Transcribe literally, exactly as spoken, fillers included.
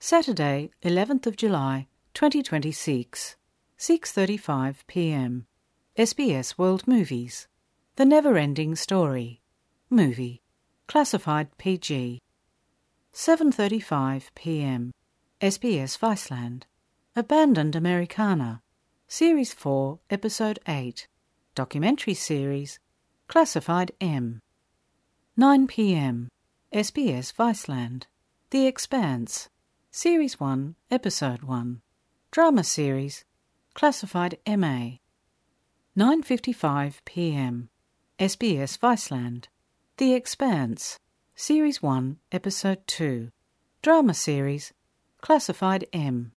Saturday, eleventh of July, twenty twenty-six, six thirty-five p m S B S World Movies. The Never-Ending Story. Movie. Classified P G. seven thirty-five p m S B S Viceland. Abandoned Americana. Series four, Episode eight. Documentary Series. Classified M. nine p m S B S Viceland. The Expanse. Series one, Episode one. Drama Series. Classified M A. nine fifty-five p m S B S Viceland. The Expanse. Series one, Episode two. Drama Series. Classified M.